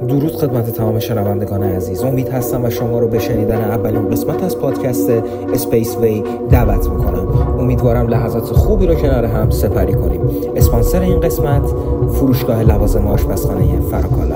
درود خدمت تمام شنوندگان عزیز. امید هستم و شما رو به شنیدن اولین قسمت از پادکست اسپیس وی دعوت میکنم. امیدوارم لحظات خوبی رو کنار هم سپری کنیم. اسپانسر این قسمت فروشگاه لوازم آشپزخانه فراکالا.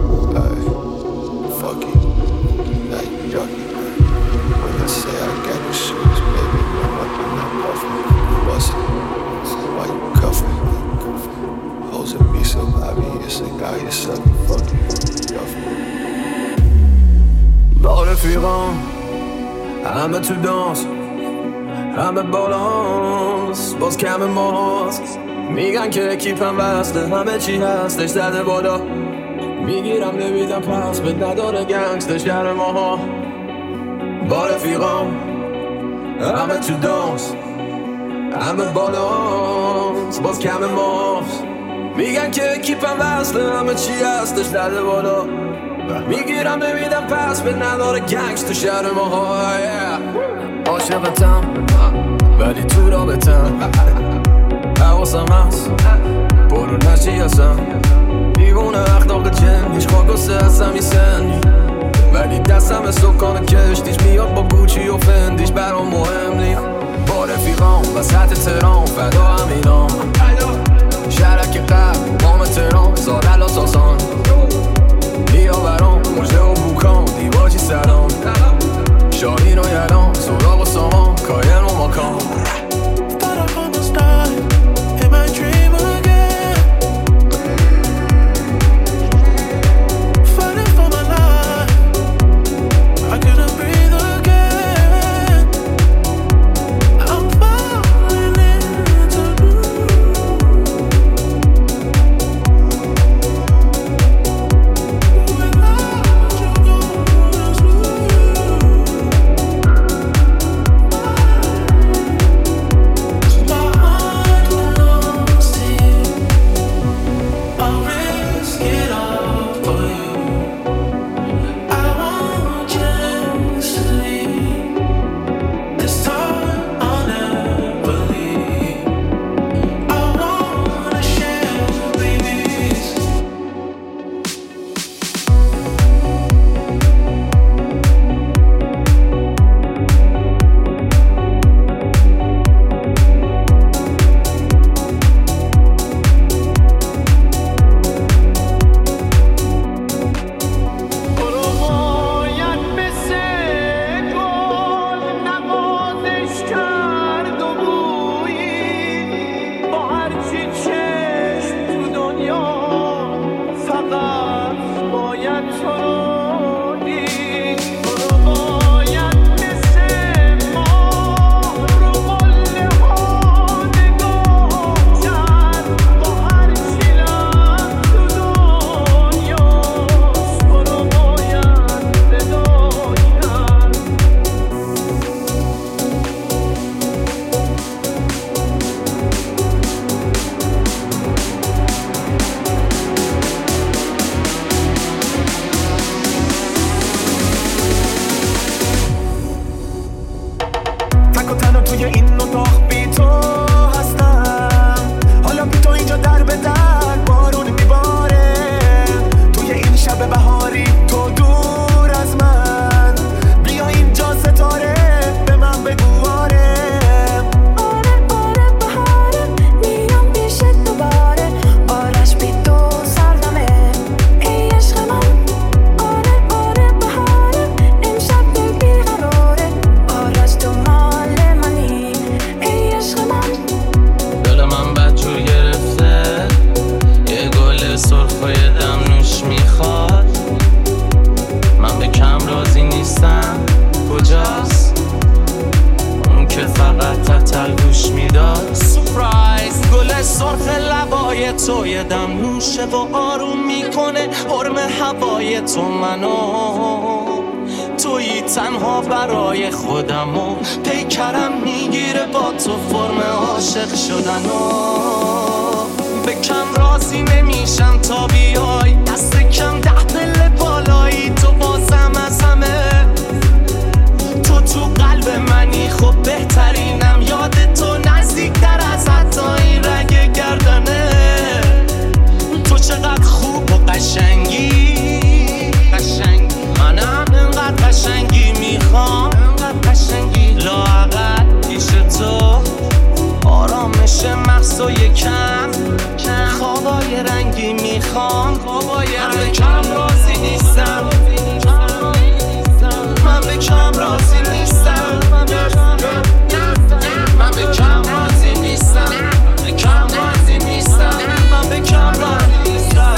با رفیقام همه تو دانس، همه بالانس، باز کم ماست. میگن که اکیپم بسته، همه چی هستش زده بالا. میگیرم نمیدم پس به نداره گنگستر شهر ماها. با رفیقام همه تو دانس، همه بالانس، باز کم ماست. میگن که اکیپم بسته، همه چی هستش زده بالا. میگیرم نمیدم پس به نداره گنگستر تو شهر ماها. عاشقتم ولی تو رابطم، حواسم هست برو نشی هستم. دیوونه اخلاق جن، هیچ خواگسته هستم یه سنی، ولی دستم سکان کشتیش میاد با گوچی و فندیش. برام مهم نیم با رفیقام وسط تهران، فدا همینام شهرک قبل مام تهران، زارل و ساسان، بیا برام مجده و بوکان، دیواجی سلام، شاهین و یلان، سراغ و سامان، کاین و ماکان. توی دم نوشه و آروم میکنه حرم هوای تو منو. تویی تنها برای خودم و پیکرم میگیره با تو فرم عاشق شدنو. به کم راضی نمیشم تا بیای، دست کم 10 پله بالایی، تو بازم از همه. تو قلب منی، خب بهترینم، یاد تو نزدیکتر از حتی این رگ گردنه. تو چقدر خوب و قشنگی، یه رنگی میخوام بابا من به کم راضی نیستم من به کم راضی نیستم من به کم راضی نیستم به کم راضی نیستم من به کم راضی نیستم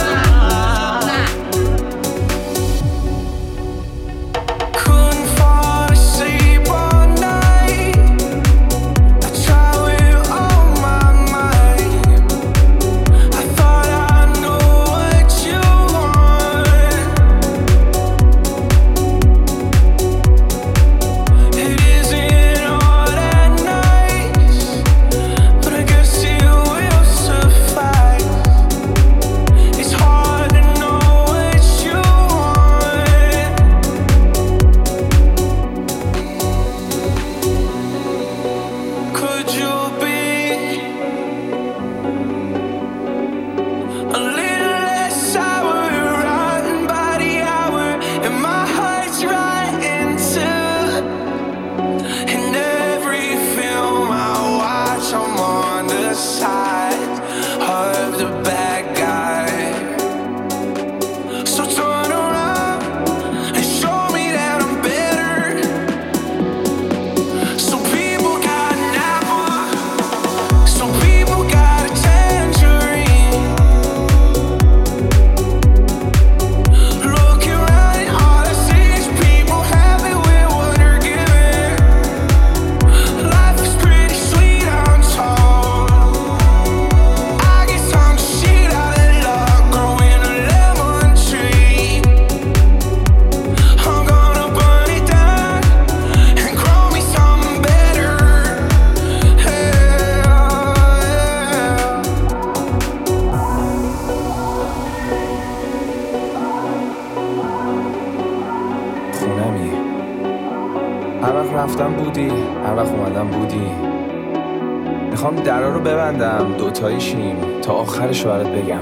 هر وقت رفتم بودی، هر وقت اومدم بودی. میخوام درا رو ببندم دوتایی شیم تا آخرش برات بگم.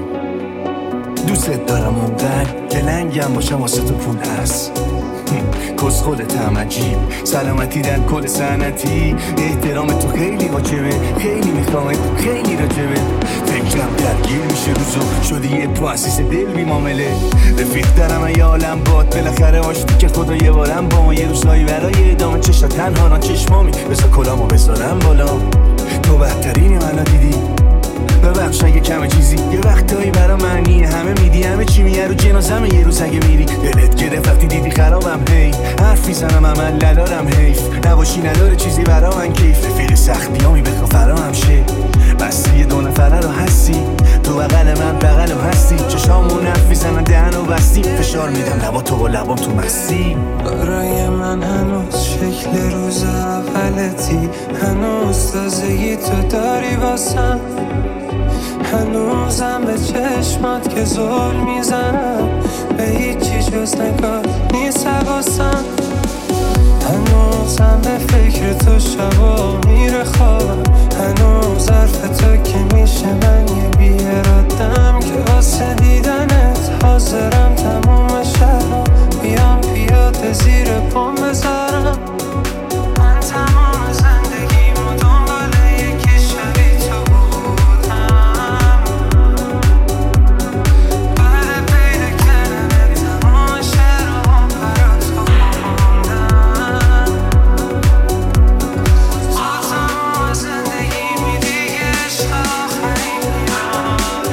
دوست دارم اونقدر که لنگم باشم واسه تو پول هست. کس خودتم عجیب سلامتی در کل سنتی. احترام تو خیلی واجبه، خیلی میخوامت، خیلی راجبه. فکرم درگیر میشه روزو شدی یه پاسیس دل بی معامله. رفیق دارم ای عالم باد بالاخره آشتی که خدا یه بارم با ما یه روزایی برای ادامه چشا تنها نا چشمامی بذار کلامو بذارم بالا. تو بهترینی منو دیدی ببخش اگه کمه چیزی یه وقتایی برا معنی همه میدی همه چی میه رو جنازمه یه روز اگه میری دلت گرفت وقتی دیدی خرابم هی حرف میزنم عمل ندارم حیف نباشی نداره چیزی برا من کیف رفیق سختی ها میبخوا فراهم شه بستی یه دو نفره رو هستی تو بغل من بغلم هستی چشامون حرف میزنن دهن و بستی فشار میدم لبا تو و لبام تو مستی برای من هنوز شکل روز اولتی هنوز تازگی تو داری واسم هنوزم به چشمات که زل میزنم به هیچی جز نگاه نیست حواسم هنوزم به فکر تو شبا میره خوابم هنوز حرف تو که میشه من یه بیارادم که واسه دیدنت حاضرم تموم شهرم بیام پیاده زیر پام بذارم من تمام زندگیمو دنبال یکی شبیه تو بودم بعد پیدا کردن تمام شهرم برا تو خوندم تو تمام زندگیمی دیگه عشق آخرین میاد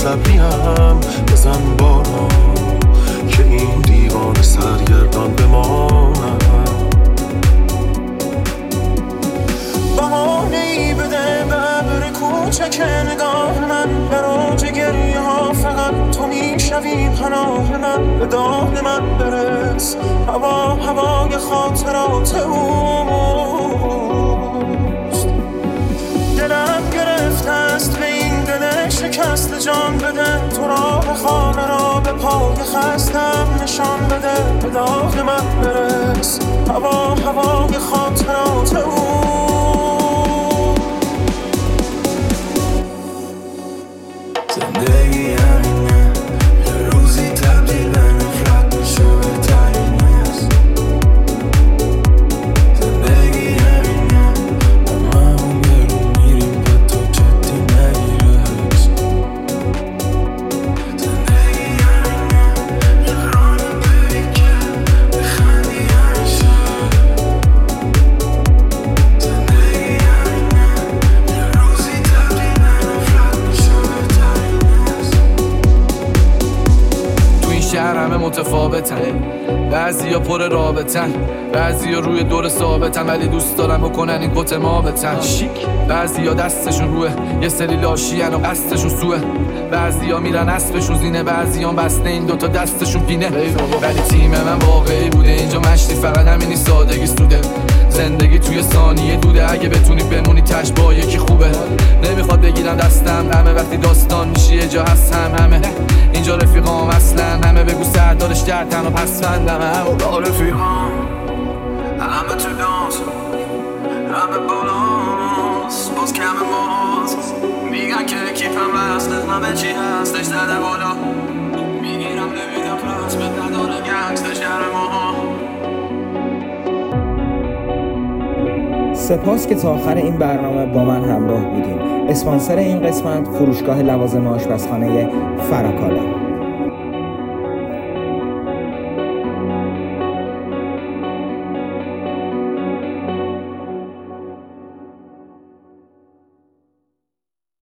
صبریم بزن بارا که این دیوان سرگردان بمانم. بهانه ای بده به ابر کوچک نگاه من، براج گریه ها فقط تو میشوی پناه من. به داد من برس هوای خاطرات اوست. دلم گرفته است به این دل شکست جان بده، تو راه خانه را به پای خستم نشان بده. به داد من برس هوای خاطرات اوست. زندگی همینه، یه روزی تبدیل به نفرت میشه بهترین است. زندگی همینه، هممون یه رو میریم به تو جدی نگیره حس. زندگی همینه، یه قرآنی بری که بخندی همیشه. زندگی همینه، یه روزی تبدیل به نفرت میشه بهترین است. تو این شهر همه متفاوتن، بعضیا پر رابطن، بعضیا روی دور ثابتن، ولی دوست دارن بکنن این کت مابتن. بعضیا دستشون روه، یه سری لاشین و قصدشون سوه. بعضیا میرن اسبشون زینه، بعضیا بسته این دوتا دستشون پینه. ولی تیم من واقعی بوده، اینجا مشتی فقط همینی سادگی سوده. زندگی توی ثانیه دوده، اگه بتونی بمونی تش با یکی خوبه. نمیخواد بگیرم دستم همه، وقتی داستان میشی یه جا هست همه. اینجا رفیقام اصلا همه، بگو سردارش گردن و پسفندم با رفیقام همه تو دانس، همه بالانس، باز کم ماست. میگن که کیپم وصله، همه چی هستش زده بالا. میگیرم نمیدم رسمت نداره گنگستر شهر ما. سپاس که تا آخر این برنامه با من همراه بودیم. اسپانسر این قسمت فروشگاه لوازم آشپزخانه فراکالا.